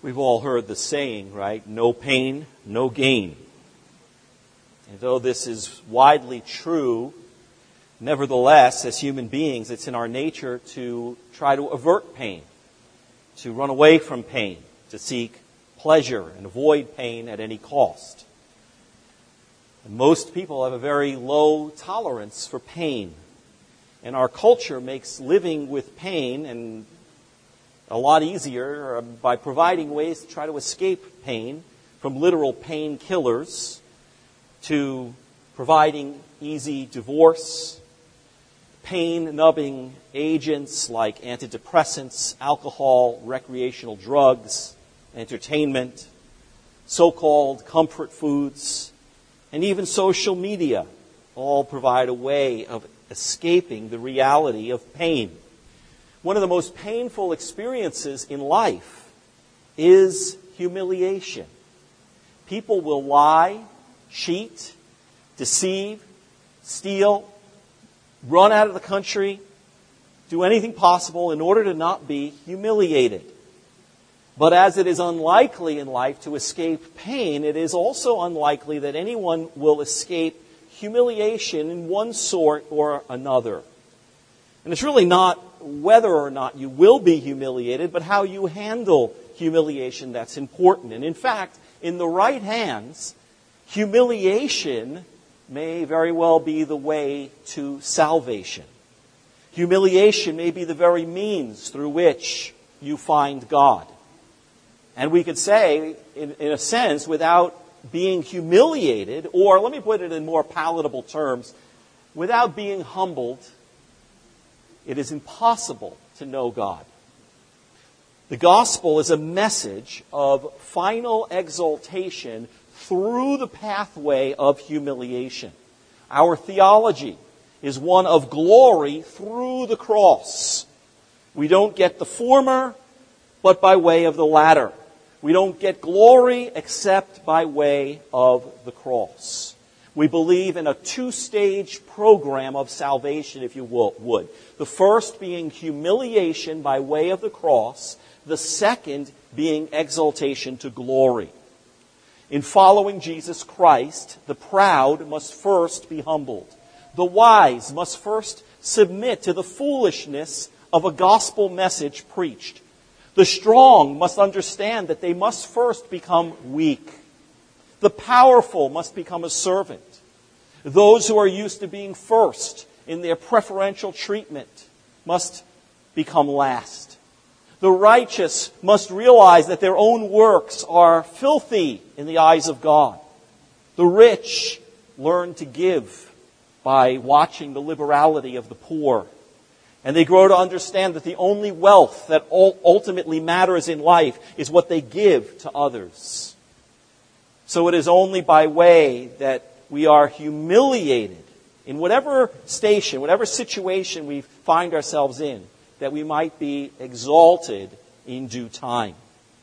We've all heard the saying, right? No pain, no gain. And though this is widely true, nevertheless, as human beings, it's in our nature to try to avert pain, to run away from pain, to seek pleasure and avoid pain at any cost. And most people have a very low tolerance for pain. And our culture makes living with pain and a lot easier by providing ways to try to escape pain, from literal painkillers to providing easy divorce, pain-numbing agents like antidepressants, alcohol, recreational drugs, entertainment, so-called comfort foods, and even social media all provide a way of escaping the reality of pain. One of the most painful experiences in life is humiliation. People will lie, cheat, deceive, steal, run out of the country, do anything possible in order to not be humiliated. But as it is unlikely in life to escape pain, it is also unlikely that anyone will escape humiliation in one sort or another. And it's really not whether or not you will be humiliated, but how you handle humiliation that's important. And in fact, in the right hands, humiliation may very well be the way to salvation. Humiliation may be the very means through which you find God. And we could say, in a sense, without being humiliated, or let me put it in more palatable terms, without being humbled, it is impossible to know God. The gospel is a message of final exaltation through the pathway of humiliation. Our theology is one of glory through the cross. We don't get the former, but by way of the latter. We don't get glory except by way of the cross. We believe in a two-stage program of salvation, if you would. The first being humiliation by way of the cross. The second being exaltation to glory. In following Jesus Christ, the proud must first be humbled. The wise must first submit to the foolishness of a gospel message preached. The strong must understand that they must first become weak. The powerful must become a servant. Those who are used to being first in their preferential treatment must become last. The righteous must realize that their own works are filthy in the eyes of God. The rich learn to give by watching the liberality of the poor. And they grow to understand that the only wealth that ultimately matters in life is what they give to others. So it is only by way that we are humiliated in whatever station, whatever situation we find ourselves in, that we might be exalted in due time.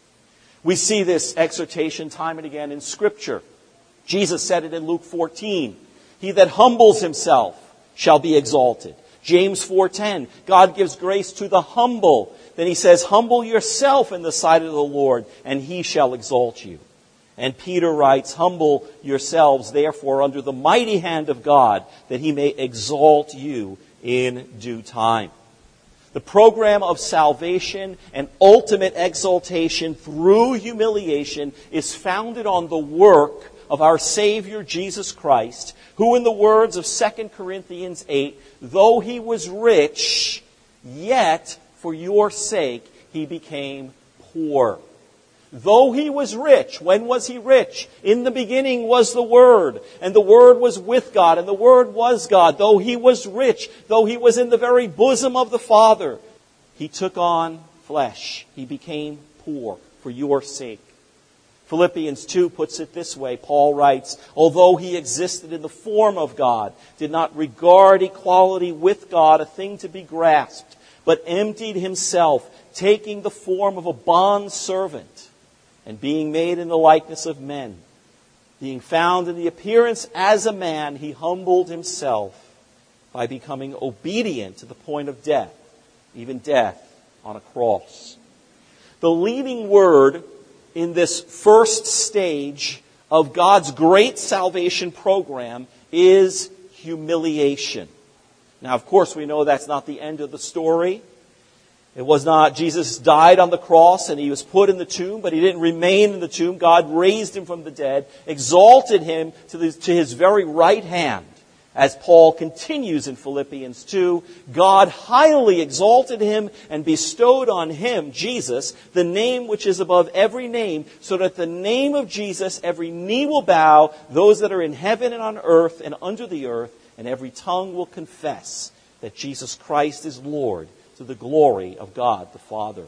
We see this exhortation time and again in Scripture. Jesus said it in Luke 14. He that humbles himself shall be exalted. James 4:10, God gives grace to the humble. Then he says, humble yourself in the sight of the Lord, and he shall exalt you. And Peter writes, humble yourselves, therefore, under the mighty hand of God, that he may exalt you in due time. The program of salvation and ultimate exaltation through humiliation is founded on the work of our Savior Jesus Christ, who in the words of 2 Corinthians 8, though he was rich, yet for your sake he became poor. Though he was rich, when was he rich? In the beginning was the Word, and the Word was with God, and the Word was God. Though he was rich, though he was in the very bosom of the Father, he took on flesh. He became poor for your sake. Philippians 2 puts it this way. Paul writes, although he existed in the form of God, did not regard equality with God a thing to be grasped, but emptied himself, taking the form of a bondservant, and being made in the likeness of men. Being found in the appearance as a man, he humbled himself by becoming obedient to the point of death, even death on a cross. The leading word in this first stage of God's great salvation program is humiliation. Now, of course, we know that's not the end of the story. It was not, Jesus died on the cross and he was put in the tomb, but he didn't remain in the tomb. God raised him from the dead, exalted him to his very right hand. As Paul continues in Philippians 2, God highly exalted him and bestowed on him, Jesus, the name which is above every name, so that the name of Jesus every knee will bow, those that are in heaven and on earth and under the earth, and every tongue will confess that Jesus Christ is Lord, to the glory of God the Father.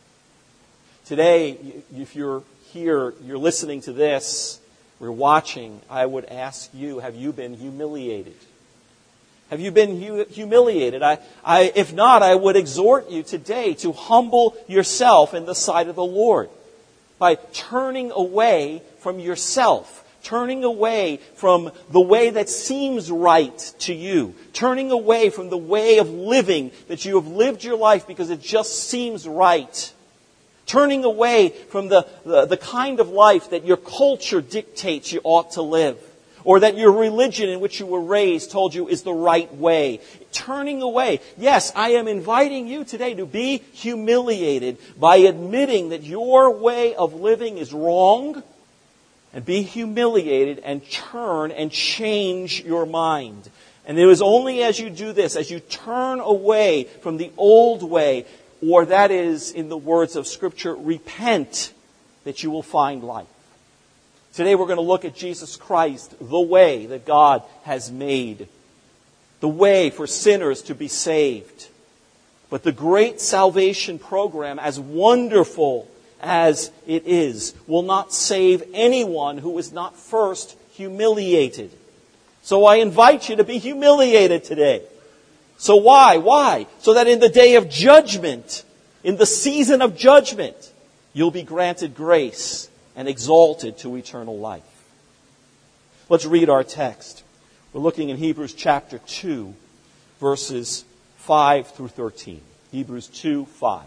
Today, if you're here, you're listening to this, we're watching, I would ask you, have you been humiliated? Have you been humiliated? If not, I would exhort you today to humble yourself in the sight of the Lord by turning away from yourself, turning away from the way that seems right to you, turning away from the way of living that you have lived your life because it just seems right. Turning away from the kind of life that your culture dictates you ought to live, or that your religion in which you were raised told you is the right way. Turning away. Yes, I am inviting you today to be humiliated by admitting that your way of living is wrong, and be humiliated and turn and change your mind. And it is only as you do this, as you turn away from the old way, or that is, in the words of Scripture, repent, that you will find life. Today we're going to look at Jesus Christ, the way that God has made. The way for sinners to be saved. But the great salvation program, as wonderful as it is, will not save anyone who is not first humiliated. So I invite you to be humiliated today. So why? Why? So that in the day of judgment, in the season of judgment, you'll be granted grace and exalted to eternal life. Let's read our text. We're looking in Hebrews chapter 2, verses 5 through 13. Hebrews 2:5.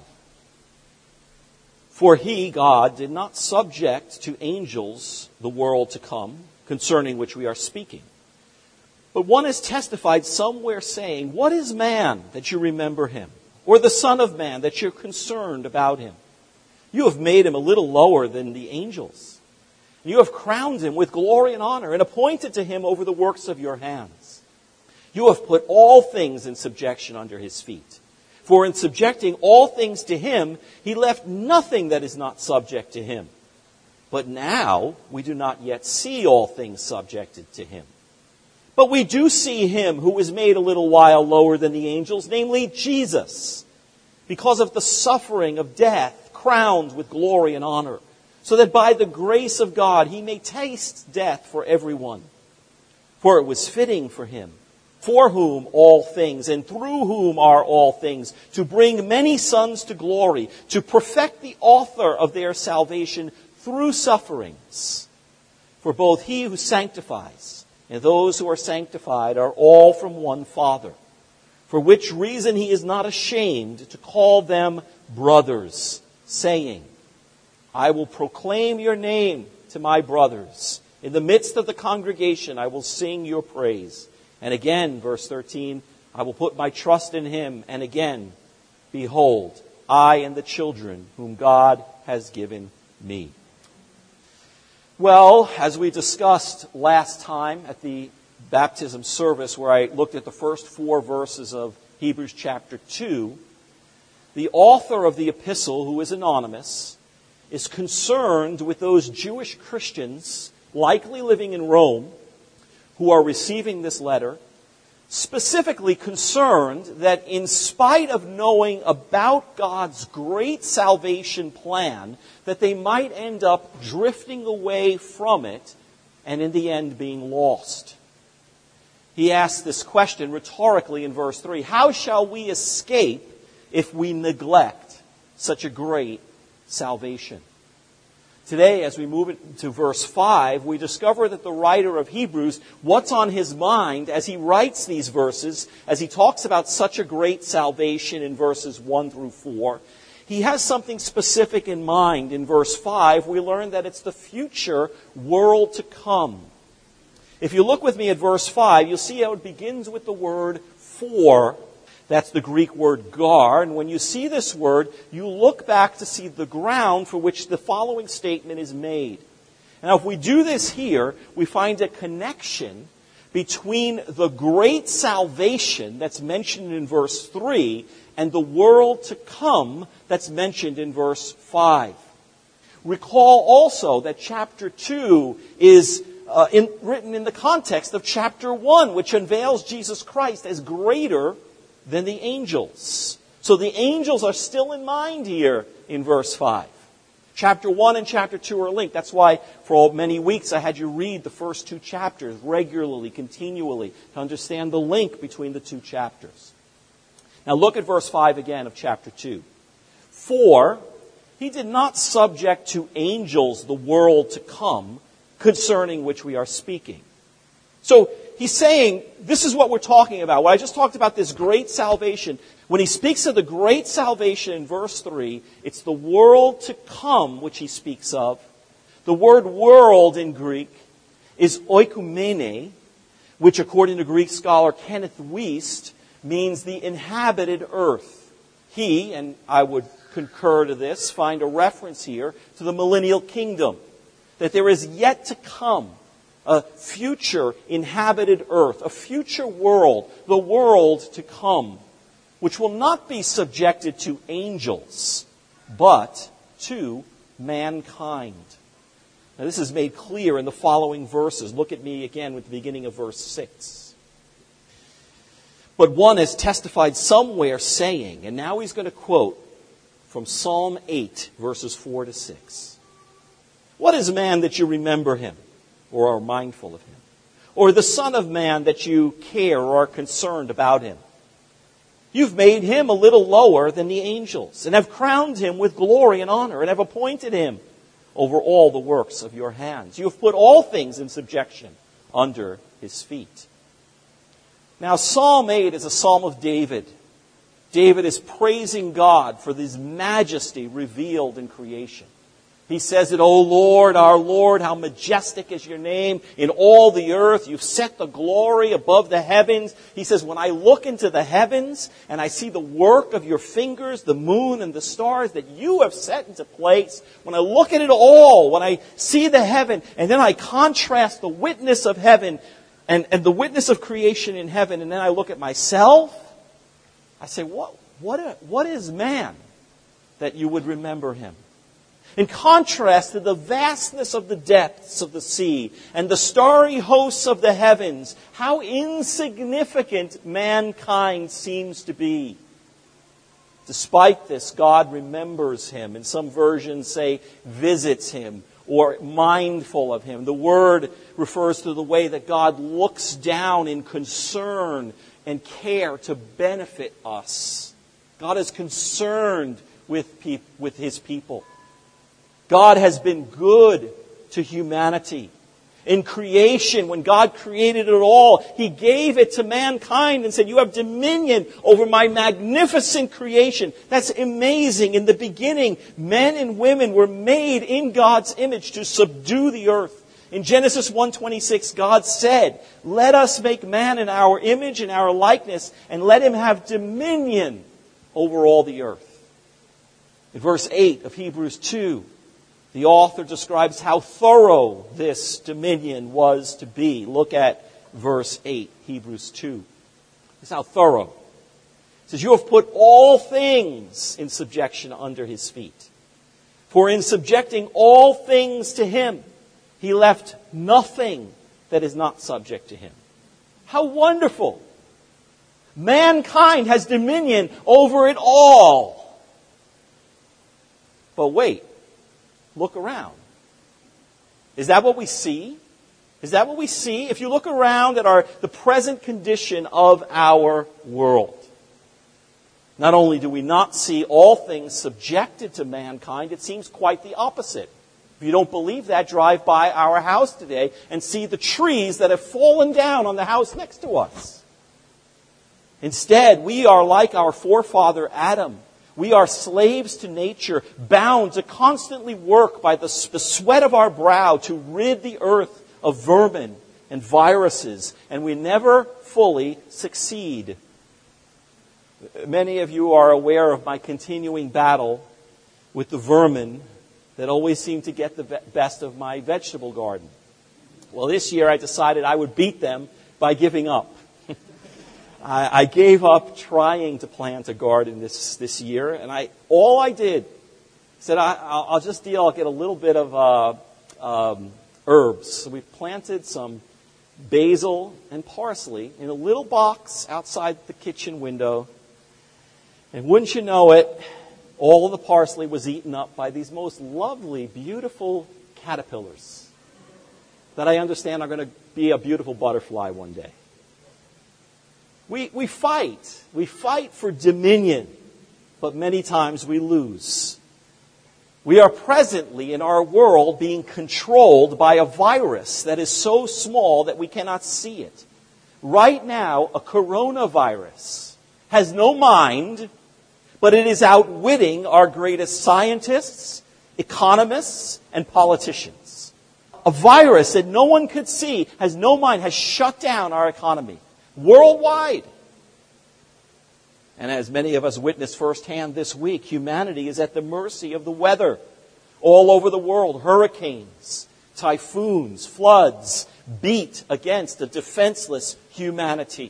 For he, God, did not subject to angels the world to come, concerning which we are speaking. But one has testified somewhere saying, what is man that you remember him? Or the son of man that you're concerned about him? You have made him a little lower than the angels. You have crowned him with glory and honor and appointed to him over the works of your hands. You have put all things in subjection under his feet. For in subjecting all things to him, he left nothing that is not subject to him. But now we do not yet see all things subjected to him. But we do see him who was made a little while lower than the angels, namely Jesus, because of the suffering of death, crowned with glory and honor, so that by the grace of God he may taste death for everyone. For it was fitting for him, for whom all things and through whom are all things, to bring many sons to glory, to perfect the author of their salvation through sufferings. For both he who sanctifies and those who are sanctified are all from one Father, for which reason he is not ashamed to call them brothers, saying, I will proclaim your name to my brothers. In the midst of the congregation I will sing your praise. And again, verse 13, I will put my trust in him. And again, behold, I and the children whom God has given me. Well, as we discussed last time at the baptism service where I looked at the first 4 verses of Hebrews chapter 2, the author of the epistle, who is anonymous, is concerned with those Jewish Christians, likely living in Rome, who are receiving this letter, specifically concerned that in spite of knowing about God's great salvation plan, that they might end up drifting away from it and in the end being lost. He asks this question rhetorically in verse 3, how shall we escape if we neglect such a great salvation? Today, as we move into verse 5, we discover that the writer of Hebrews, what's on his mind as he writes these verses, as he talks about such a great salvation in verses 1 through 4, he has something specific in mind. In verse 5, we learn that it's the future world to come. If you look with me at verse 5, you'll see how it begins with the word for. That's the Greek word gar. And when you see this word, you look back to see the ground for which the following statement is made. Now, if we do this here, we find a connection between the great salvation that's mentioned in verse 3 and the world to come that's mentioned in verse 5. Recall also that chapter 2 is written in the context of chapter 1, which unveils Jesus Christ as greater than the angels. So the angels are still in mind here in verse 5. Chapter 1 and chapter 2 are linked. That's why for many weeks I had you read the first two chapters regularly, continually, to understand the link between the two chapters. Now look at verse 5 again of chapter 2. For he did not subject to angels the world to come, concerning which we are speaking. So he's saying, this is what we're talking about. What I just talked about, this great salvation. When he speaks of the great salvation in verse 3, it's the world to come which he speaks of. The word world in Greek is oikumene, which according to Greek scholar Kenneth Wiest means the inhabited earth. He, and I would concur to this, find a reference here to the millennial kingdom. That there is yet to come a future inhabited earth, a future world, the world to come, which will not be subjected to angels, but to mankind. Now this is made clear in the following verses. Look at me again with the beginning of verse 6. But one has testified somewhere saying, and now he's going to quote from Psalm 8, verses 4 to 6. What is man that you remember him, or are mindful of him? Or the Son of Man that you care or are concerned about him? You've made him a little lower than the angels, and have crowned him with glory and honor, and have appointed him over all the works of your hands. You have put all things in subjection under his feet. Now, Psalm 8 is a psalm of David. David is praising God for his majesty revealed in creation. He says it, O Lord, our Lord, how majestic is your name in all the earth. You've set the glory above the heavens. He says, when I look into the heavens and I see the work of your fingers, the moon and the stars that you have set into place, when I look at it all, when I see the heaven, and then I contrast the witness of heaven and the witness of creation in heaven, and then I look at myself, I say, what is man that you would remember him? In contrast to the vastness of the depths of the sea and the starry hosts of the heavens, how insignificant mankind seems to be. Despite this, God remembers him. And some versions say visits him or mindful of him. The word refers to the way that God looks down in concern and care to benefit us. God is concerned with his people. God has been good to humanity. In creation, when God created it all, He gave it to mankind and said, you have dominion over my magnificent creation. That's amazing. In the beginning, men and women were made in God's image to subdue the earth. In Genesis 1:26, God said, let us make man in our image and our likeness, and let him have dominion over all the earth. In verse 8 of Hebrews 2, the author describes how thorough this dominion was to be. Look at verse 8, Hebrews 2. This is how thorough. It says, you have put all things in subjection under his feet. For in subjecting all things to him, he left nothing that is not subject to him. How wonderful! Mankind has dominion over it all. But wait. Look around. Is that what we see? Is that what we see? If you look around at the present condition of our world, not only do we not see all things subjected to mankind, it seems quite the opposite. If you don't believe that, drive by our house today and see the trees that have fallen down on the house next to us. Instead, we are like our forefather Adam. We are slaves to nature, bound to constantly work by the sweat of our brow to rid the earth of vermin and viruses, and we never fully succeed. Many of you are aware of my continuing battle with the vermin that always seem to get the best of my vegetable garden. Well, this year I decided I would beat them by giving up. I gave up trying to plant a garden this year, and all I did, said I'll just I'll get a little bit of herbs. So we planted some basil and parsley in a little box outside the kitchen window. And wouldn't you know it, all of the parsley was eaten up by these most lovely, beautiful caterpillars that I understand are going to be a beautiful butterfly one day. We fight. We fight for dominion, but many times we lose. We are presently in our world being controlled by a virus that is so small that we cannot see it. Right now, a coronavirus has no mind, but it is outwitting our greatest scientists, economists, and politicians. A virus that no one could see, has no mind, has shut down our economy worldwide. And as many of us witnessed firsthand this week, humanity is at the mercy of the weather all over the world. Hurricanes, typhoons, floods beat against a defenseless humanity.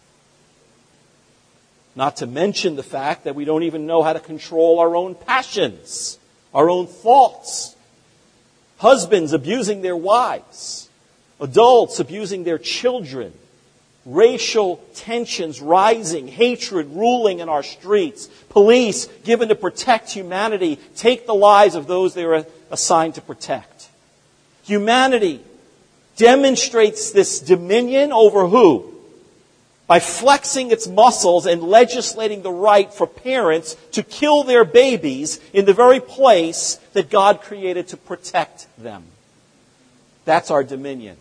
Not to mention the fact that we don't even know how to control our own passions, our own thoughts. Husbands abusing their wives, adults abusing their children, racial tensions rising, hatred ruling in our streets, police given to protect humanity take the lives of those they are assigned to protect. Humanity demonstrates this dominion over who? By flexing its muscles and legislating the right for parents to kill their babies in the very place that God created to protect them. That's our dominion.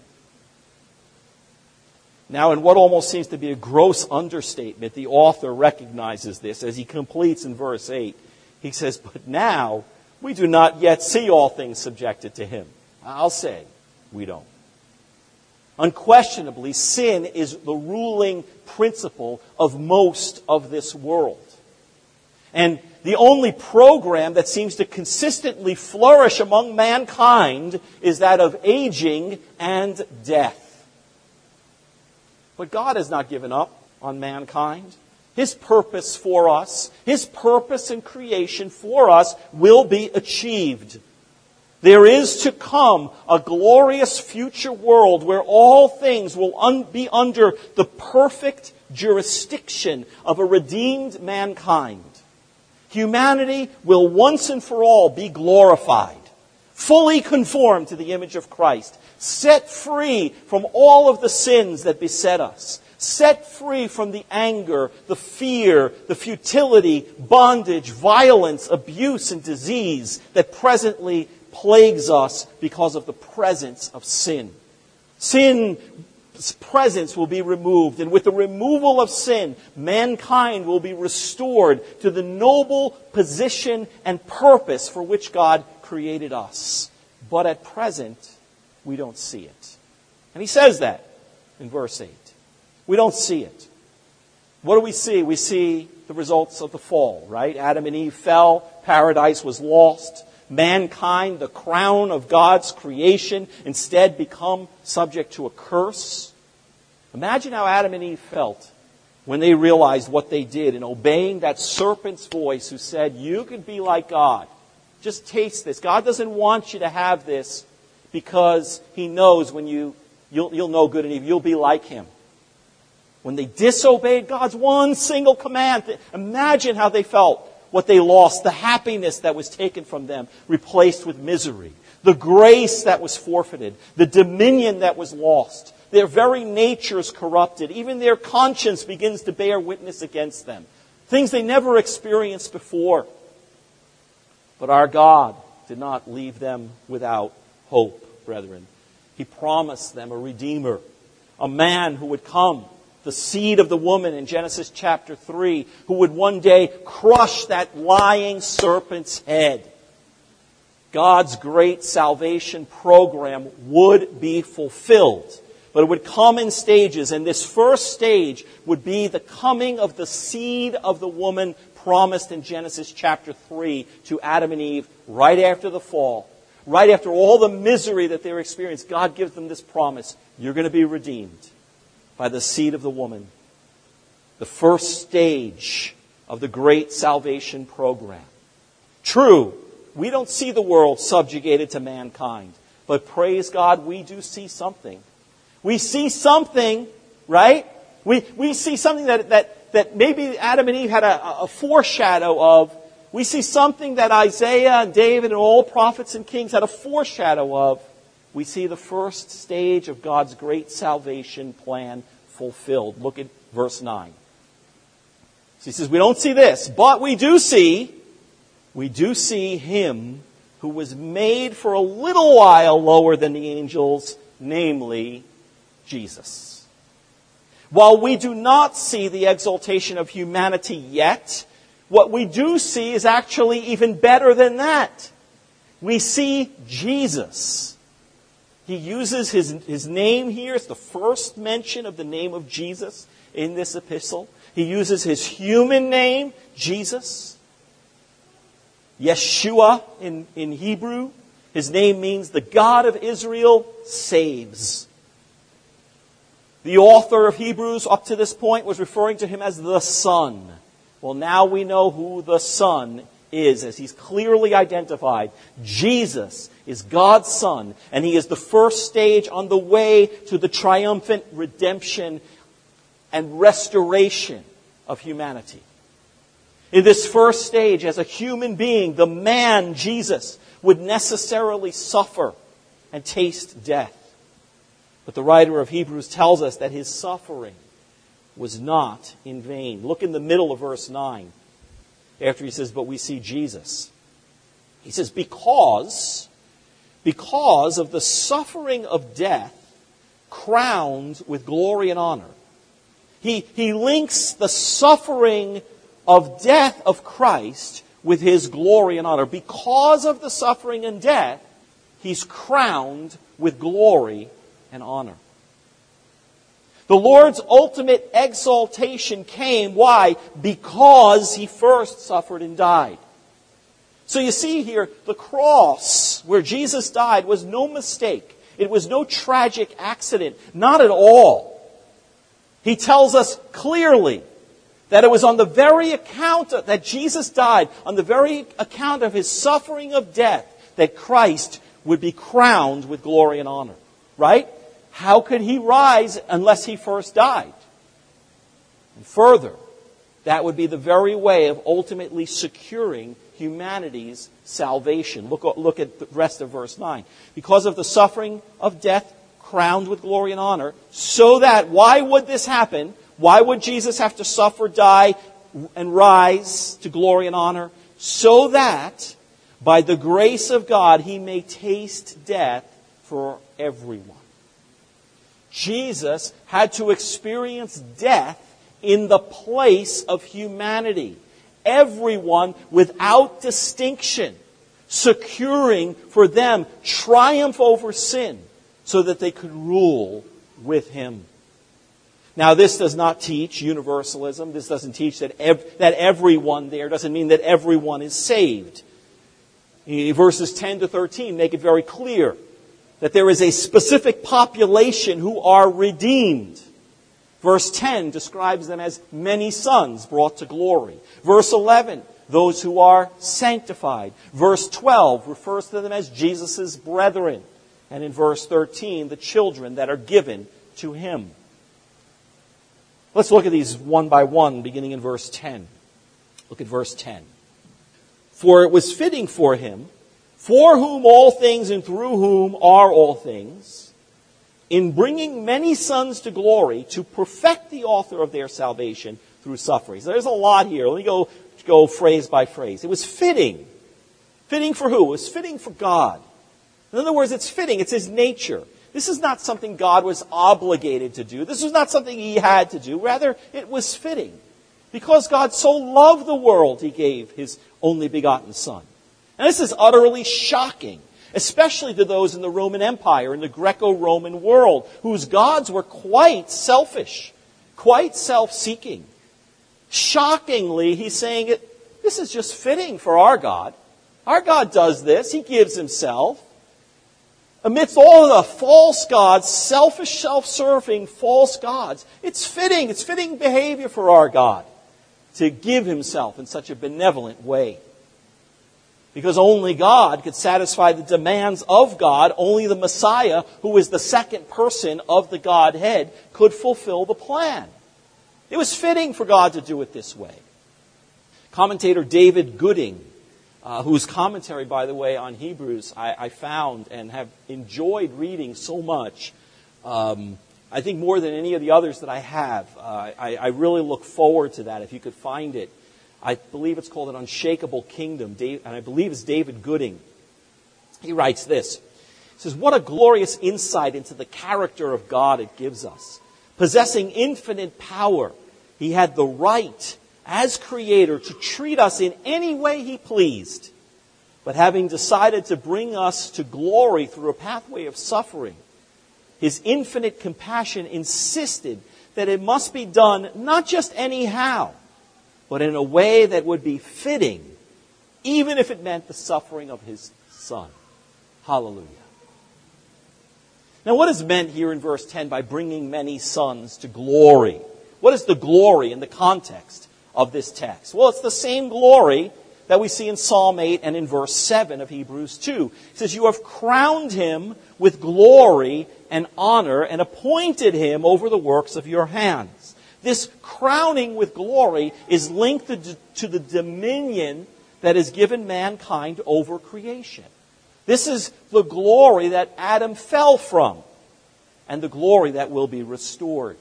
Now, in what almost seems to be a gross understatement, the author recognizes this as he completes in verse 8. He says, "But now we do not yet see all things subjected to him." I'll say, we don't. Unquestionably, sin is the ruling principle of most of this world. And the only program that seems to consistently flourish among mankind is that of aging and death. But God has not given up on mankind. His purpose for us, His purpose in creation for us will be achieved. There is to come a glorious future world where all things will be under the perfect jurisdiction of a redeemed mankind. Humanity will once and for all be glorified, fully conformed to the image of Christ, set free from all of the sins that beset us, set free from the anger, the fear, the futility, bondage, violence, abuse, and disease that presently plagues us because of the presence of sin. Sin's presence will be removed, and with the removal of sin, mankind will be restored to the noble position and purpose for which God created us. But at present, we don't see it. And he says that in verse 8. We don't see it. What do we see? We see the results of the fall, right? Adam and Eve fell. Paradise was lost. Mankind, the crown of God's creation, instead become subject to a curse. Imagine how Adam and Eve felt when they realized what they did in obeying that serpent's voice who said, "You could be like God. Just taste this. God doesn't want you to have this because He knows when you'll know good and evil. You'll be like Him." When they disobeyed God's one single command, imagine how they felt. What they lost, the happiness that was taken from them, replaced with misery. The grace that was forfeited. The dominion that was lost. Their very nature is corrupted. Even their conscience begins to bear witness against them. Things they never experienced before. But our God did not leave them without hope, brethren. He promised them a Redeemer. A man who would come the seed of the woman in Genesis chapter 3, who would one day crush that lying serpent's head. God's great salvation program would be fulfilled, but it would come in stages, and this first stage would be the coming of the seed of the woman promised in Genesis chapter 3 to Adam and Eve right after the fall. Right after all the misery that they were experiencing, God gives them this promise: you're going to be redeemed by the seed of the woman. The first stage of the great salvation program. True, we don't see the world subjugated to mankind, but praise God, we do see something. We see something, right? We see something that maybe Adam and Eve had a foreshadow of. We see something that Isaiah and David and all prophets and kings had a foreshadow of. We see the first stage of God's great salvation plan fulfilled. Look at verse 9. So he says, we don't see this, but we do see him who was made for a little while lower than the angels, namely Jesus. While we do not see the exaltation of humanity yet, what we do see is actually even better than that. We see Jesus. He uses his name here. It's the first mention of the name of Jesus in this epistle. He uses his human name, Jesus. Yeshua in Hebrew. His name means the God of Israel saves. The author of Hebrews up to this point was referring to him as the Son. Well, now we know who the Son is, as he's clearly identified. Jesus is God's Son, and he is the first stage on the way to the triumphant redemption and restoration of humanity. In this first stage, as a human being, the man, Jesus, would necessarily suffer and taste death. But the writer of Hebrews tells us that his suffering was not in vain. Look in the middle of verse 9. After he says, but we see Jesus. He says, because of the suffering of death crowned with glory and honor. He links the suffering of death of Christ with his glory and honor. Because of the suffering and death, he's crowned with glory and honor. The Lord's ultimate exaltation came. Why? Because he first suffered and died. So you see here, the cross where Jesus died was no mistake. It was no tragic accident. Not at all. He tells us clearly that it was on the very account that Jesus died, on the very account of his suffering of death, that Christ would be crowned with glory and honor. Right? How could he rise unless he first died? And further, that would be the very way of ultimately securing humanity's salvation. Look at the rest of verse 9. Because of the suffering of death, crowned with glory and honor, so that, why would this happen? Why would Jesus have to suffer, die, and rise to glory and honor? So that, by the grace of God, he may taste death for everyone. Jesus had to experience death in the place of humanity. Everyone without distinction, securing for them triumph over sin so that they could rule with him. Now, this does not teach universalism. This doesn't teach that everyone there doesn't mean that everyone is saved. Verses 10 to 13 make it very clear that there is a specific population who are redeemed. Verse 10 describes them as many sons brought to glory. Verse 11, those who are sanctified. Verse 12 refers to them as Jesus' brethren. And in verse 13, the children that are given to him. Let's look at these one by one, beginning in verse 10. Look at verse 10. For it was fitting for him, for whom all things and through whom are all things, in bringing many sons to glory, to perfect the author of their salvation through suffering. So there's a lot here. Let me go phrase by phrase. It was fitting. Fitting for who? It was fitting for God. In other words, it's fitting. It's his nature This is not something God was obligated to do. This was not something he had to do. Rather, it was fitting. Because God so loved the world, he gave his only begotten Son. And this is utterly shocking, especially to those in the Roman Empire, in the Greco-Roman world, whose gods were quite selfish, quite self-seeking. Shockingly, he's saying this is just fitting for our God. Our God does this. He gives himself. Amidst all of the false gods, selfish, self-serving false gods, it's fitting behavior for our God to give himself in such a benevolent way. Because only God could satisfy the demands of God. Only the Messiah, who is the second person of the Godhead, could fulfill the plan. It was fitting for God to do it this way. Commentator David Gooding, whose commentary, by the way, on Hebrews I found and have enjoyed reading so much. I think more than any of the others that I have. I really look forward to that if you could find it. I believe it's called An Unshakable Kingdom, and I believe it's David Gooding. He writes this. He says, "What a glorious insight into the character of God it gives us. Possessing infinite power, he had the right, as Creator, to treat us in any way he pleased. But having decided to bring us to glory through a pathway of suffering, his infinite compassion insisted that it must be done not just anyhow, but in a way that would be fitting, even if it meant the suffering of his Son." Hallelujah. Now, what is meant here in verse 10 by bringing many sons to glory? What is the glory in the context of this text? Well, it's the same glory that we see in Psalm 8 and in verse 7 of Hebrews 2. It says, "You have crowned him with glory and honor and appointed him over the works of your hands." This crowning with glory is linked to the dominion that is given mankind over creation. This is the glory that Adam fell from and the glory that will be restored.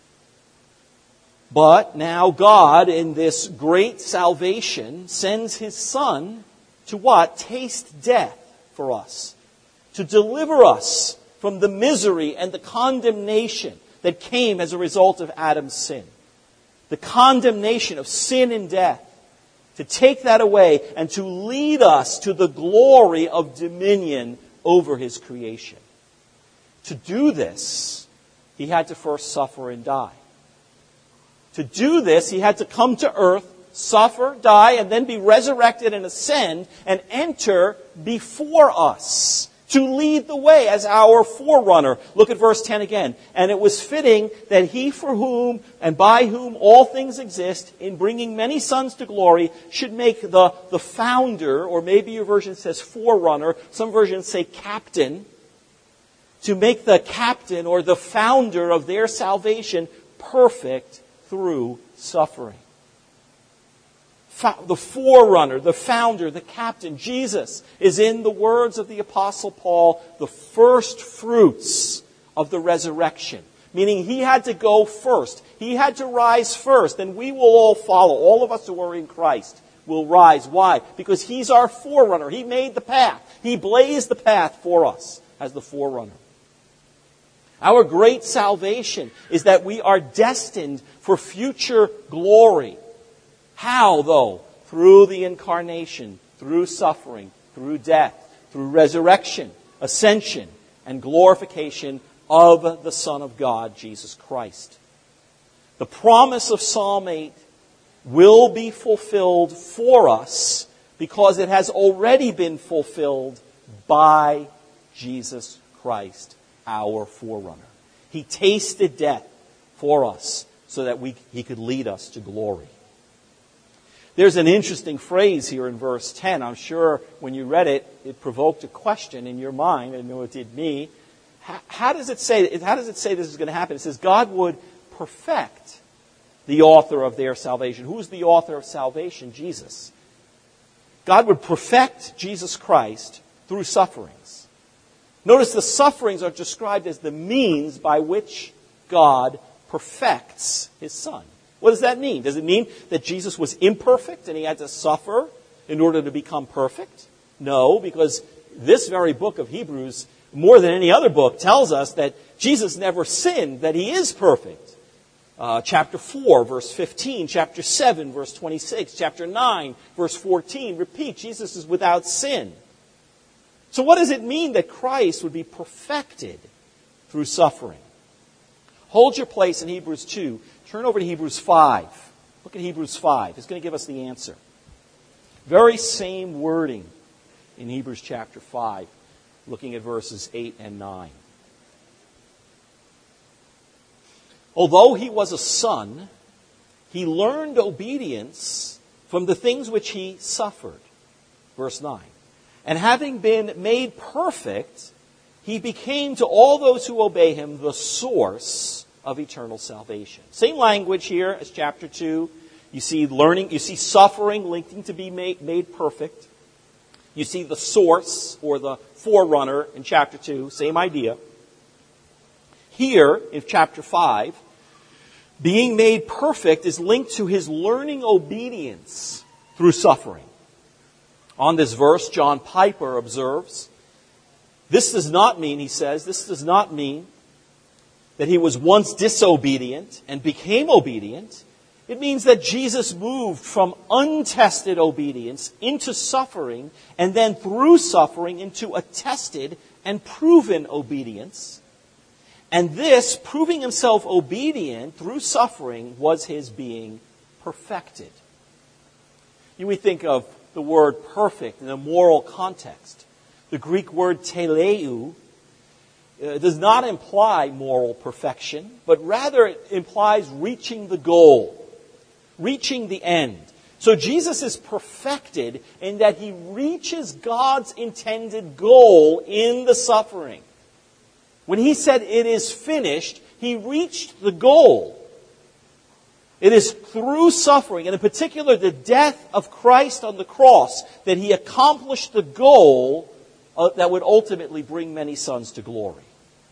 But now God, in this great salvation, sends his Son to what? Taste death for us. To deliver us from the misery and the condemnation that came as a result of Adam's sin. The condemnation of sin and death. To take that away and to lead us to the glory of dominion over his creation. To do this, he had to first suffer and die. To do this, he had to come to earth, suffer, die, and then be resurrected and ascend and enter before us to lead the way as our forerunner. Look at verse 10 again. "And it was fitting that he for whom and by whom all things exist, in bringing many sons to glory, should make the founder," or maybe your version says forerunner, some versions say captain, to make the captain or the founder of their salvation perfect through suffering. The forerunner, the founder, the captain, Jesus, is, in the words of the Apostle Paul, the first fruits of the resurrection. Meaning he had to go first. He had to rise first, and we will all follow. All of us who are in Christ will rise. Why? Because he's our forerunner. He made the path. He blazed the path for us as the forerunner. Our great salvation is that we are destined for future glory. How, though? Through the incarnation, through suffering, through death, through resurrection, ascension, and glorification of the Son of God, Jesus Christ. The promise of Psalm 8 will be fulfilled for us because it has already been fulfilled by Jesus Christ, our forerunner. He tasted death for us so that he could lead us to glory. There's an interesting phrase here in verse 10. I'm sure when you read it, it provoked a question in your mind. I know it did me. How does it say this is going to happen? It says God would perfect the author of their salvation. Who's the author of salvation? Jesus. God would perfect Jesus Christ through sufferings. Notice the sufferings are described as the means by which God perfects his Son. What does that mean? Does it mean that Jesus was imperfect and he had to suffer in order to become perfect? No, because this very book of Hebrews more than any other book, tells us that Jesus never sinned, that he is perfect. Chapter 4, verse 15, chapter 7, verse 26, chapter 9, verse 14, repeat, Jesus is without sin. So what does it mean that Christ would be perfected through suffering? Hold your place in Hebrews 2. Turn over to Hebrews 5. Look at Hebrews 5. It's going to give us the answer. Very same wording in Hebrews chapter 5, looking at verses 8 and 9. Although he was a son, he learned obedience from the things which he suffered. Verse 9. And having been made perfect, he became to all those who obey him the source of eternal salvation. Same language here as chapter 2. You see learning, you see suffering linking to be made perfect. You see the source or the forerunner in chapter 2, same idea. Here in chapter 5, being made perfect is linked to his learning obedience through suffering. On this verse, John Piper observes, this does not mean, he says, this does not mean that he was once disobedient and became obedient. It means that Jesus moved from untested obedience into suffering and then through suffering into a tested and proven obedience. And this, proving himself obedient through suffering, was his being perfected. We think of the word perfect in a moral context. The Greek word teleu does not imply moral perfection, but rather it implies reaching the goal, reaching the end. So Jesus is perfected in that he reaches God's intended goal in the suffering. When he said it is finished, he reached the goal. It is through suffering, and in particular the death of Christ on the cross, that he accomplished the goal that would ultimately bring many sons to glory.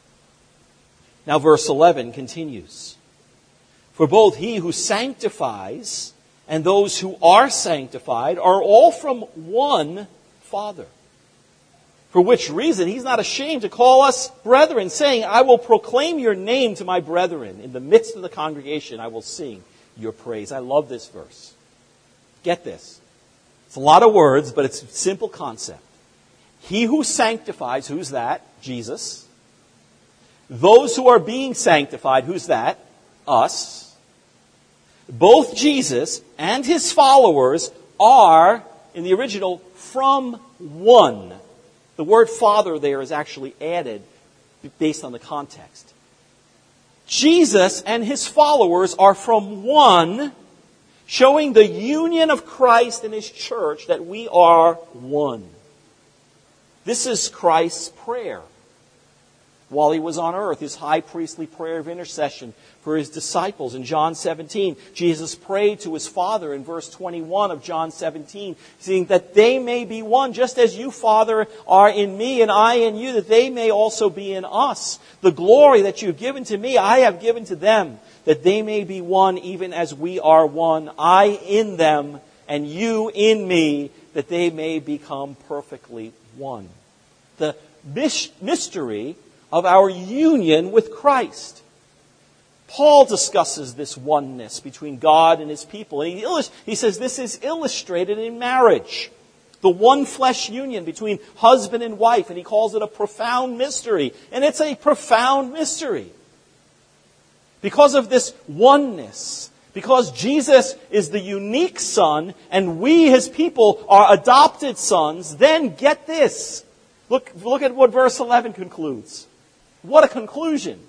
Now verse 11 continues. For both he who sanctifies and those who are sanctified are all from one Father. For which reason he's not ashamed to call us brethren, saying, I will proclaim your name to my brethren. In the midst of the congregation I will sing your praise. I love this verse. Get this. It's a lot of words, but it's a simple concept. He who sanctifies, who's that? Jesus. Those who are being sanctified, who's that? Us. Both Jesus and his followers are, in the original, from one. The word Father there is actually added based on the context. Jesus and his followers are from one, showing the union of Christ and his church, that we are one. This is Christ's prayer while he was on earth, his high priestly prayer of intercession for his disciples. In John 17, Jesus prayed to his Father in verse 21 of John 17, saying that they may be one, just as you, Father, are in me and I in you, that they may also be in us. The glory that you have given to me, I have given to them, that they may be one even as we are one, I in them and you in me, that they may become perfectly one. The mystery of our union with Christ. Paul discusses this oneness between God and his people. And he says this is illustrated in marriage. The one flesh union between husband and wife. And he calls it a profound mystery. And it's a profound mystery. Because of this oneness, because Jesus is the unique Son and we, his people, are adopted sons, then get this. Look at what verse 11 concludes. What a conclusion.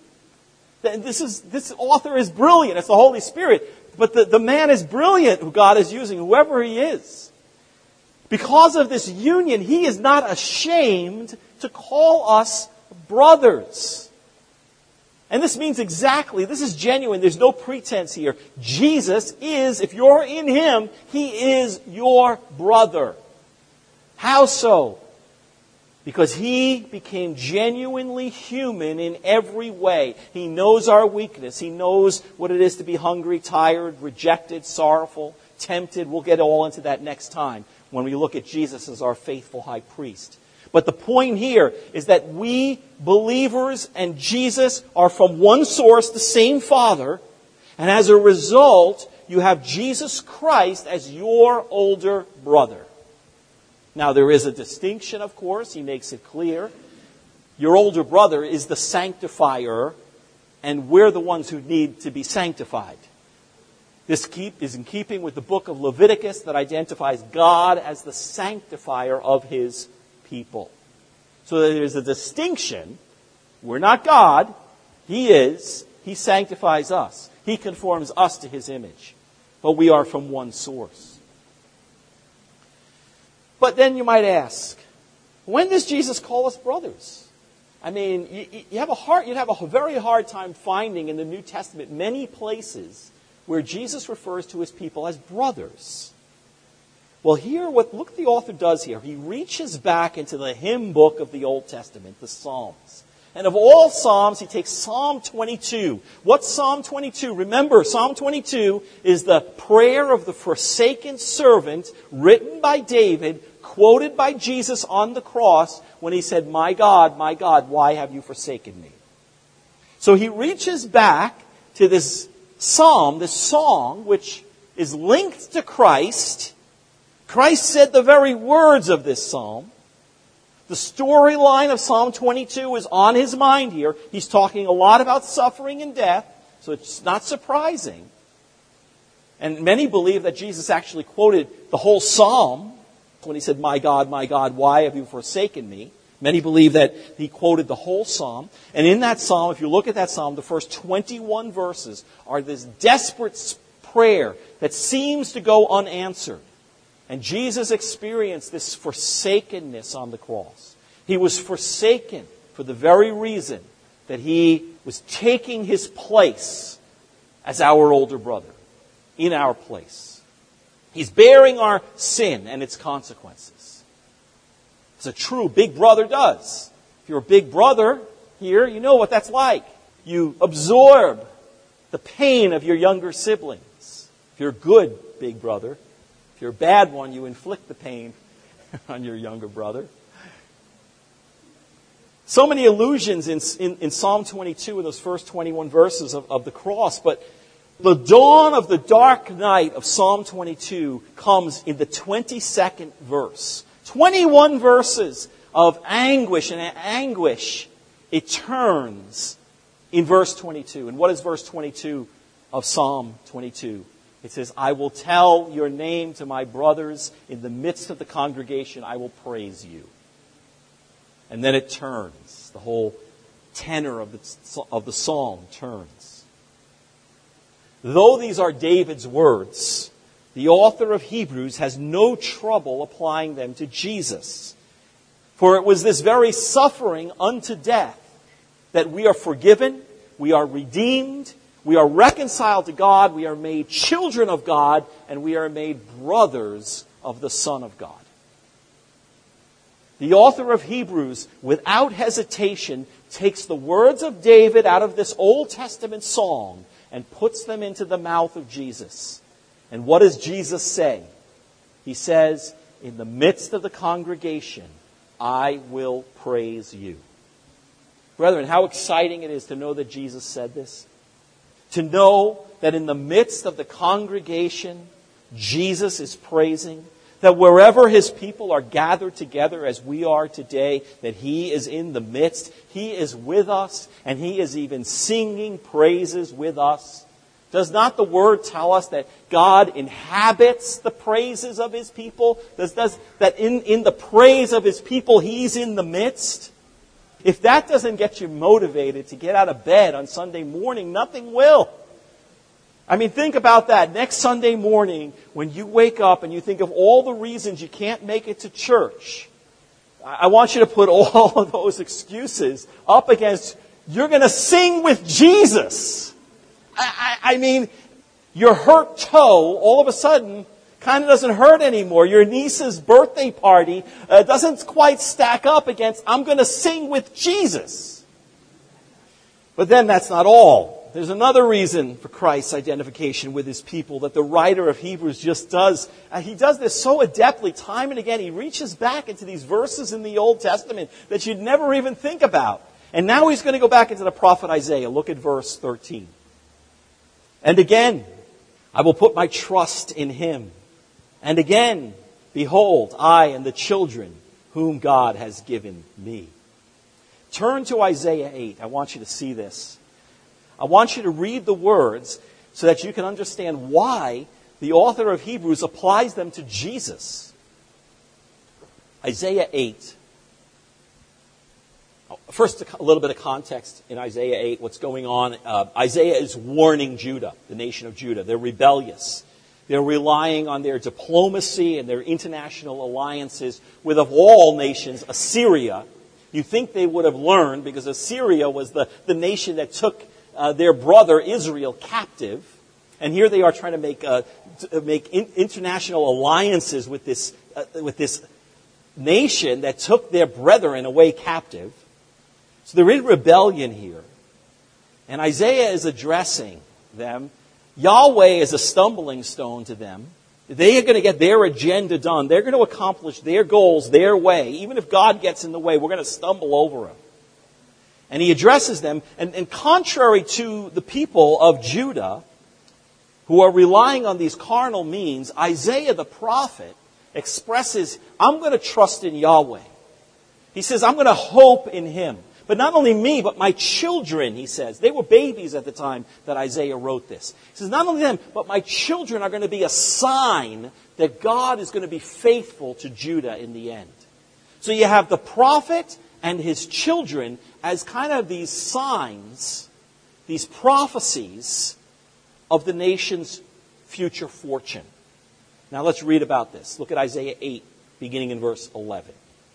This author is brilliant. It's the Holy Spirit. But the man is brilliant who God is using, whoever he is. Because of this union, he is not ashamed to call us brothers. And this means exactly, this is genuine, there's no pretense here. Jesus is, if you're in him, he is your brother. How so? Because he became genuinely human in every way. He knows our weakness. He knows what it is to be hungry, tired, rejected, sorrowful, tempted. We'll get all into that next time when we look at Jesus as our faithful high priest. But the point here is that we believers and Jesus are from one source, the same Father, and as a result, you have Jesus Christ as your older brother. Now, there is a distinction, of course. He makes it clear. Your older brother is the sanctifier, and we're the ones who need to be sanctified. This is in keeping with the book of Leviticus that identifies God as the sanctifier of His people. So there's a distinction. We're not God. He is. He sanctifies us. He conforms us to His image. But we are from one source. But then you might ask, when does Jesus call us brothers? I mean, you'd have a very hard time finding in the New Testament many places where Jesus refers to His people as brothers. Well, look what the author does here. He reaches back into the hymn book of the Old Testament, the Psalms. And of all Psalms, he takes Psalm 22. What's Psalm 22? Remember, Psalm 22 is the prayer of the forsaken servant written by David, quoted by Jesus on the cross when he said, my God, why have you forsaken me?" So he reaches back to this psalm, this song, which is linked to Christ. Christ said the very words of this psalm. The storyline of Psalm 22 is on his mind here. He's talking a lot about suffering and death, so it's not surprising. And many believe that Jesus actually quoted the whole psalm when he said, my God, why have you forsaken me?" Many believe that he quoted the whole psalm. And in that psalm, if you look at that psalm, the first 21 verses are this desperate prayer that seems to go unanswered. And Jesus experienced this forsakenness on the cross. He was forsaken for the very reason that He was taking His place as our older brother, in our place. He's bearing our sin and its consequences. As a true big brother does. If you're a big brother here, you know what that's like. You absorb the pain of your younger siblings. If you're a good big brother, if you're a bad one, you inflict the pain on your younger brother. So many allusions in Psalm 22 in those first 21 verses of the cross. But the dawn of the dark night of Psalm 22 comes in the 22nd verse. 21 verses of anguish and anguish. It turns in verse 22. And what is verse 22 of Psalm 22? It says, "I will tell your name to my brothers. In the midst of the congregation, I will praise you." And then it turns. The whole tenor of the psalm turns. Though these are David's words, the author of Hebrews has no trouble applying them to Jesus. For it was this very suffering unto death that we are forgiven, we are redeemed, we are reconciled to God, we are made children of God, and we are made brothers of the Son of God. The author of Hebrews, without hesitation, takes the words of David out of this Old Testament song and puts them into the mouth of Jesus. And what does Jesus say? He says, "In the midst of the congregation, I will praise you." Brethren, how exciting it is to know that Jesus said this. To know that in the midst of the congregation, Jesus is praising. That wherever His people are gathered together as we are today, that He is in the midst. He is with us, and He is even singing praises with us. Does not the Word tell us that God inhabits the praises of His people? That in the praise of His people, He's in the midst? If that doesn't get you motivated to get out of bed on Sunday morning, nothing will. I mean, think about that. Next Sunday morning, when you wake up and you think of all the reasons you can't make it to church, I want you to put all of those excuses up against, you're going to sing with Jesus. I mean, your hurt toe, all of a sudden, kind of doesn't hurt anymore. Your niece's birthday party doesn't quite stack up against, I'm going to sing with Jesus. But then that's not all. there's another reason for Christ's identification with his people that the writer of Hebrews just does. He does this so adeptly time and again. He reaches back into these verses in the Old Testament that you'd never even think about. And now he's going to go back into the prophet Isaiah. Look at verse 13. And again, I will put my trust in him. And again, behold, I and the children whom God has given me. Turn to Isaiah 8. I want you to see this. I want you to read the words so that you can understand why the author of Hebrews applies them to Jesus. Isaiah 8. First, a little bit of context in Isaiah 8, what's going on. Isaiah is warning Judah, the nation of Judah. They're rebellious. They're relying on their diplomacy and their international alliances with, of all nations, Assyria. You think they would have learned, because Assyria was the nation that took their brother Israel captive. And here they are trying to make international alliances with this nation that took their brethren away captive. So they're in rebellion here. And Isaiah is addressing them. Yahweh is a stumbling stone to them. They are going to get their agenda done. They're going to accomplish their goals their way. Even if God gets in the way, we're going to stumble over him. And he addresses them. And contrary to the people of Judah, who are relying on these carnal means, Isaiah the prophet expresses, I'm going to trust in Yahweh. He says, I'm going to hope in him. But not only me, but my children, he says. They were babies at the time that Isaiah wrote this. He says, not only them, but my children are going to be a sign that God is going to be faithful to Judah in the end. So you have the prophet and his children as kind of these signs, these prophecies of the nation's future fortune. Now let's read about this. Look at Isaiah 8, beginning in verse 11.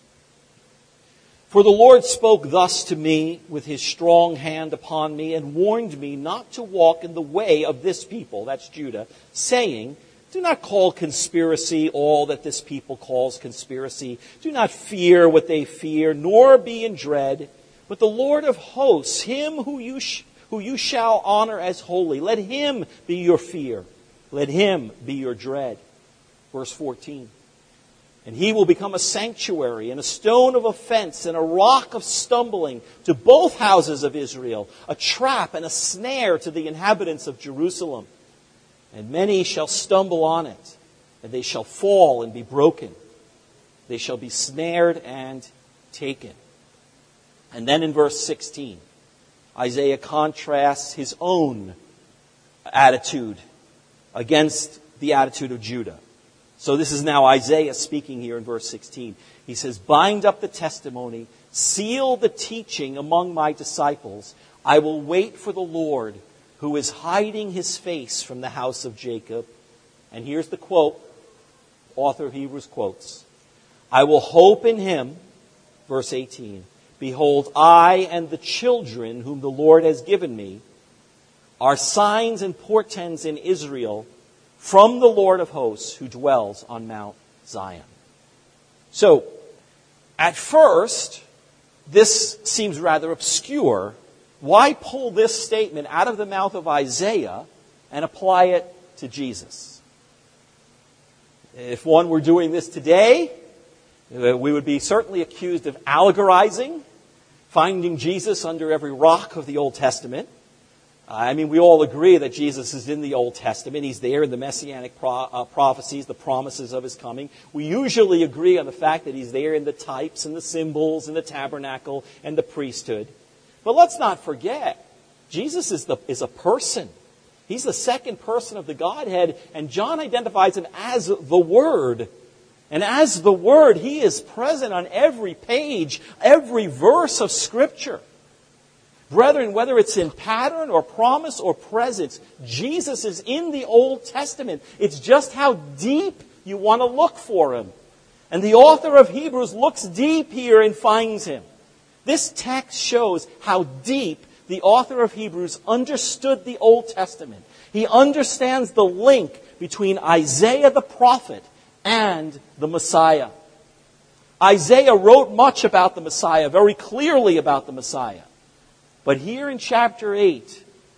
For the Lord spoke thus to me with his strong hand upon me and warned me not to walk in the way of this people, that's Judah, saying, do not call conspiracy all that this people calls conspiracy. Do not fear what they fear, nor be in dread. But the Lord of hosts, him who you shall honor as holy, let him be your fear. Let him be your dread. Verse 14. And he will become a sanctuary and a stone of offense and a rock of stumbling to both houses of Israel, a trap and a snare to the inhabitants of Jerusalem. And many shall stumble on it, and they shall fall and be broken. They shall be snared and taken. And then in verse 16, Isaiah contrasts his own attitude against the attitude of Judah. So this is now Isaiah speaking here in verse 16. He says, bind up the testimony, seal the teaching among my disciples. I will wait for the Lord, who is hiding his face from the house of Jacob. And here's the quote, author of Hebrews quotes. I will hope in him, verse 18. Behold, I and the children whom the Lord has given me are signs and portents in Israel from the Lord of hosts who dwells on Mount Zion. So, at first, this seems rather obscure. Why pull this statement out of the mouth of Isaiah and apply it to Jesus? If one were doing this today, we would be certainly accused of allegorizing, finding Jesus under every rock of the Old Testament. We all agree that Jesus is in the Old Testament. He's there in the messianic prophecies, the promises of his coming. We usually agree on the fact that he's there in the types and the symbols and the tabernacle and the priesthood. But let's not forget, Jesus is a person. He's the second person of the Godhead, and John identifies him as the Word. And as the Word, he is present on every page, every verse of Scripture. Brethren, whether it's in pattern or promise or presence, Jesus is in the Old Testament. It's just how deep you want to look for him. And the author of Hebrews looks deep here and finds him. This text shows how deep the author of Hebrews understood the Old Testament. He understands the link between Isaiah the prophet and the Messiah. Isaiah wrote much about the Messiah, very clearly about the Messiah. But here in chapter 8,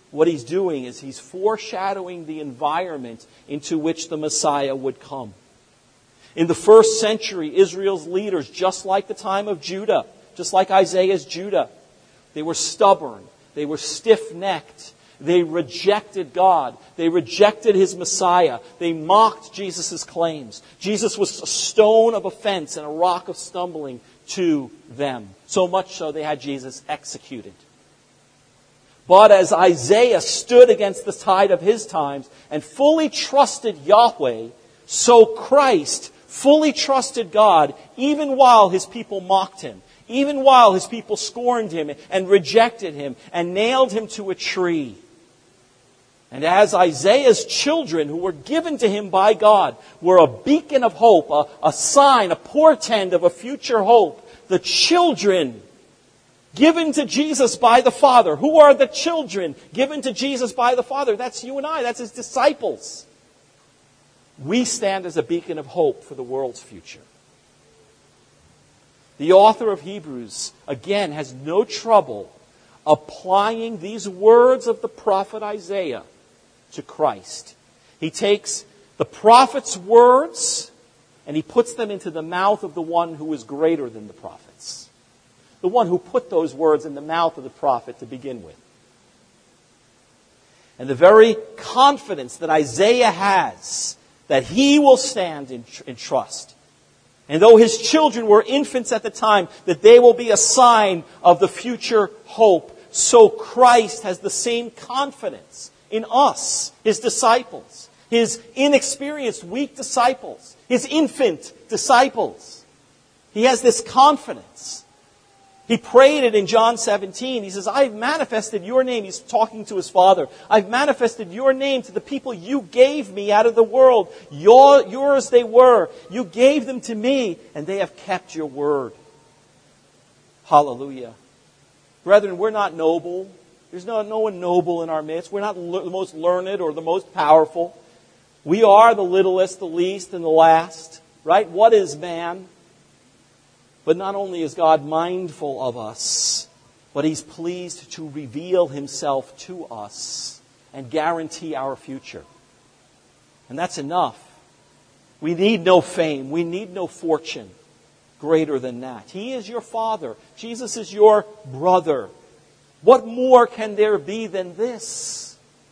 what he's doing is he's foreshadowing the environment into which the Messiah would come. In the first century, Israel's leaders, just like the time of Judah, just like Isaiah's Judah, they were stubborn, they were stiff-necked, they rejected God, they rejected his Messiah, they mocked Jesus' claims. Jesus was a stone of offense and a rock of stumbling to them. So much so they had Jesus executed. But as Isaiah stood against the tide of his times and fully trusted Yahweh, so Christ fully trusted God even while his people mocked him, even while his people scorned him and rejected him and nailed him to a tree. And as Isaiah's children, who were given to him by God, were a beacon of hope, a sign, a portend of a future hope, the children given to Jesus by the Father. Who are the children given to Jesus by the Father? That's you and I. That's his disciples. We stand as a beacon of hope for the world's future. The author of Hebrews, again, has no trouble applying these words of the prophet Isaiah to Christ. He takes the prophet's words and he puts them into the mouth of the one who is greater than the prophets. The one who put those words in the mouth of the prophet to begin with. And the very confidence that Isaiah has that he will stand in trust. And though his children were infants at the time, that they will be a sign of the future hope. So Christ has the same confidence in us, his disciples, his inexperienced, weak disciples, his infant disciples. He has this confidence. He prayed it in John 17. He says, I've manifested your name. He's talking to his Father. I've manifested your name to the people you gave me out of the world. Yours they were. You gave them to me, and they have kept your word. Hallelujah. Brethren, we're not noble. There's no one noble in our midst. We're not the most learned or the most powerful. We are the littlest, the least, and the last. Right? What is man? But not only is God mindful of us, but he's pleased to reveal himself to us and guarantee our future. And that's enough. We need no fame. We need no fortune greater than that. He is your Father. Jesus is your brother. What more can there be than this?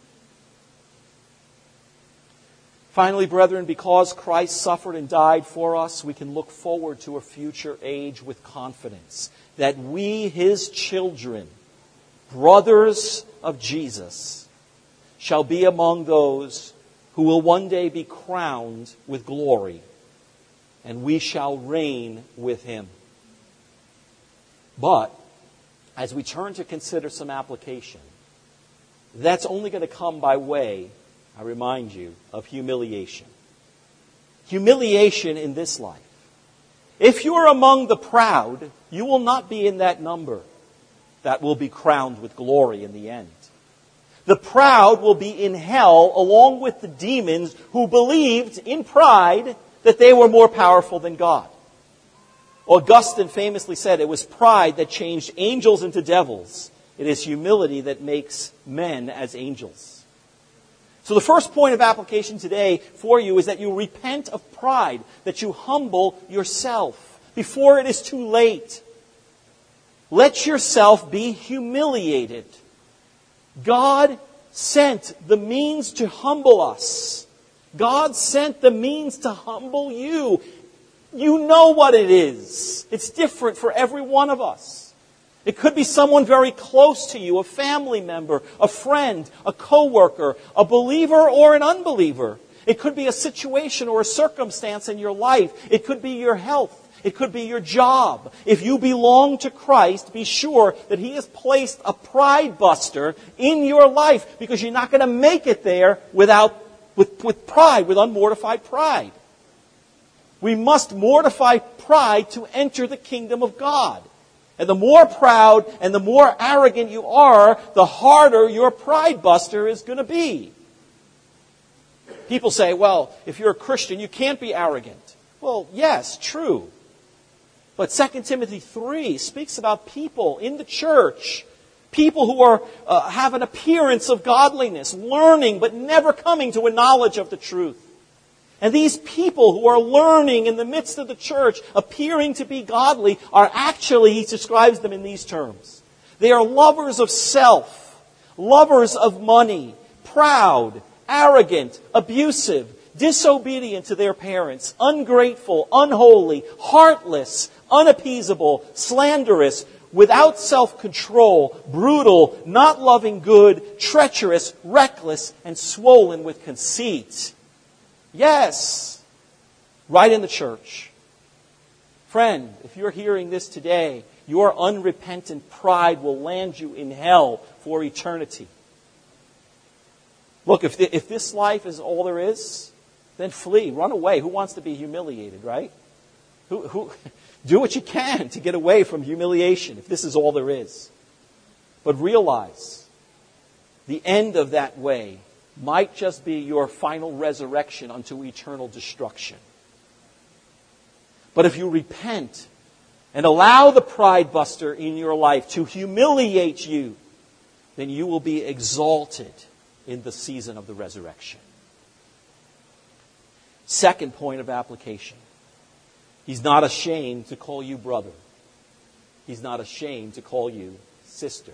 Finally, brethren, because Christ suffered and died for us, we can look forward to a future age with confidence that we, his children, brothers of Jesus, shall be among those who will one day be crowned with glory, and we shall reign with him. But, as we turn to consider some application, that's only going to come by way, I remind you, of humiliation. Humiliation in this life. If you are among the proud, you will not be in that number that will be crowned with glory in the end. The proud will be in hell along with the demons who believed in pride that they were more powerful than God. Augustine famously said it was pride that changed angels into devils. It is humility that makes men as angels. So the first point of application today for you is that you repent of pride, that you humble yourself before it is too late. Let yourself be humiliated. God sent the means to humble us. God sent the means to humble you. You know what it is. It's different for every one of us. It could be someone very close to you, a family member, a friend, a coworker, a believer or an unbeliever. It could be a situation or a circumstance in your life. It could be your health. It could be your job. If you belong to Christ, be sure that he has placed a pride buster in your life, because you're not going to make it there with pride, with unmortified pride. We must mortify pride to enter the kingdom of God. And the more proud and the more arrogant you are, the harder your pride buster is going to be. People say, well, if you're a Christian, you can't be arrogant. Well, yes, true. But 2 Timothy 3 speaks about people in the church, People who have an appearance of godliness, learning but never coming to a knowledge of the truth. And these people who are learning in the midst of the church, appearing to be godly, are actually, he describes them in these terms. They are lovers of self, lovers of money, proud, arrogant, abusive, disobedient to their parents, ungrateful, unholy, heartless, unappeasable, slanderous, without self-control, brutal, not loving good, treacherous, reckless, and swollen with conceit. Yes, right in the church. Friend, if you're hearing this today, your unrepentant pride will land you in hell for eternity. Look, if this life is all there is, then flee, run away. Who wants to be humiliated, right? Who do what you can to get away from humiliation if this is all there is. But realize the end of that way might just be your final resurrection unto eternal destruction. But if you repent and allow the pride buster in your life to humiliate you, then you will be exalted in the season of the resurrection. Second point of application. He's not ashamed to call you brother. He's not ashamed to call you sister.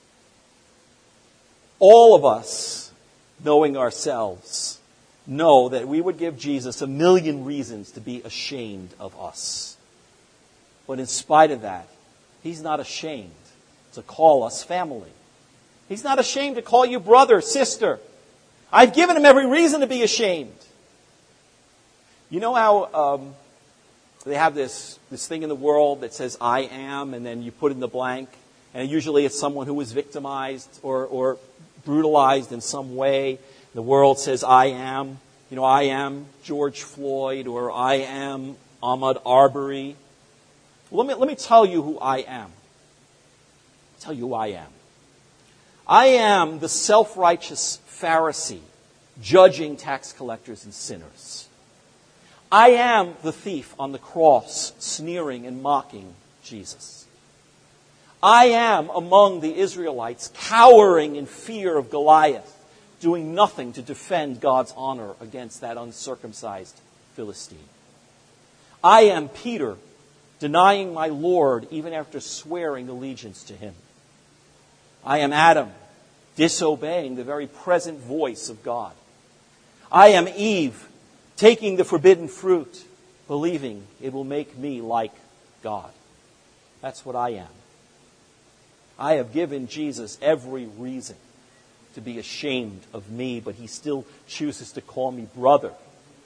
All of us, knowing ourselves, know that we would give Jesus a million reasons to be ashamed of us. But in spite of that, He's not ashamed to call us family. He's not ashamed to call you brother, sister. I've given Him every reason to be ashamed. You know how they have this thing in the world that says, I am, and then you put in the blank, and usually it's someone who was victimized or brutalized in some way. The world says, I am. You know, I am George Floyd, or I am Ahmaud Arbery. Let me tell you who I am. I'll tell you who I am. I am the self-righteous Pharisee judging tax collectors and sinners. I am the thief on the cross sneering and mocking Jesus. I am among the Israelites cowering in fear of Goliath, doing nothing to defend God's honor against that uncircumcised Philistine. I am Peter, denying my Lord even after swearing allegiance to Him. I am Adam, disobeying the very present voice of God. I am Eve, taking the forbidden fruit, believing it will make me like God. That's what I am. I have given Jesus every reason to be ashamed of me, but He still chooses to call me brother.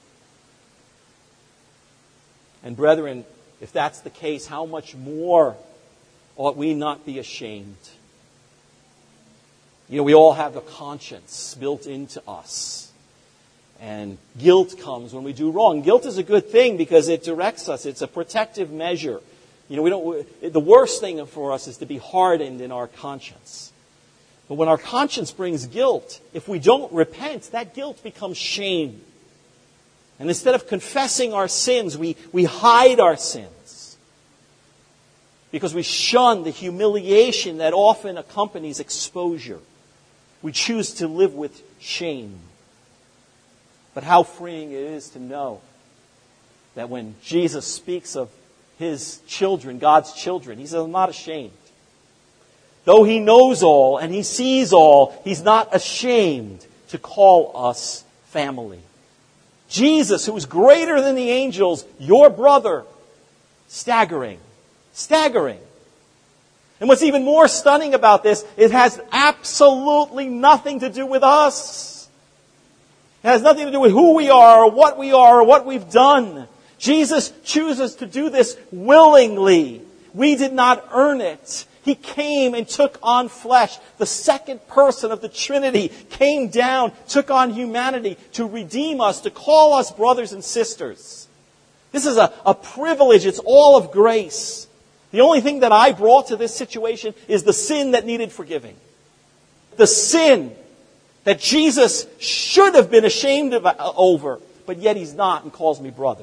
And brethren, if that's the case, how much more ought we not be ashamed? You know, we all have a conscience built into us. And guilt comes when we do wrong. Guilt is a good thing because it directs us. It's a protective measure. You know, the worst thing for us is to be hardened in our conscience. But when our conscience brings guilt, if we don't repent, that guilt becomes shame. And instead of confessing our sins, we hide our sins. Because we shun the humiliation that often accompanies exposure. We choose to live with shame. But how freeing it is to know that when Jesus speaks of His children, God's children, He says, I'm not ashamed. Though He knows all and He sees all, He's not ashamed to call us family. Jesus, who is greater than the angels, your brother. Staggering. Staggering. And what's even more stunning about this, it has absolutely nothing to do with us. It has nothing to do with who we are or what we've done. Jesus chooses to do this willingly. We did not earn it. He came and took on flesh. The second person of the Trinity came down, took on humanity to redeem us, to call us brothers and sisters. This is a privilege. It's all of grace. The only thing that I brought to this situation is the sin that needed forgiving. The sin that Jesus should have been ashamed over, but yet He's not and calls me brother.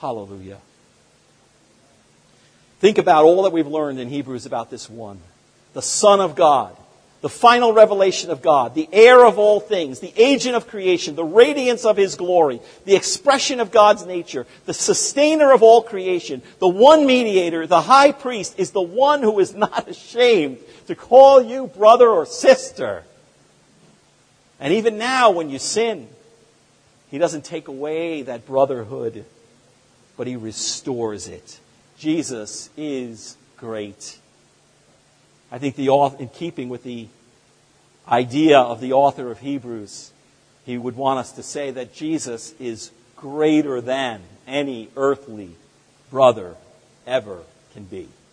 Hallelujah. Think about all that we've learned in Hebrews about this one. the Son of God, the final revelation of God, the heir of all things, the agent of creation, the radiance of His glory, the expression of God's nature, the sustainer of all creation, the one mediator, the high priest, is the one who is not ashamed to call you brother or sister. And even now when you sin, He doesn't take away that brotherhood, but He restores it. Jesus is great. I think in keeping with the idea of the author of Hebrews, he would want us to say that Jesus is greater than any earthly brother ever can be.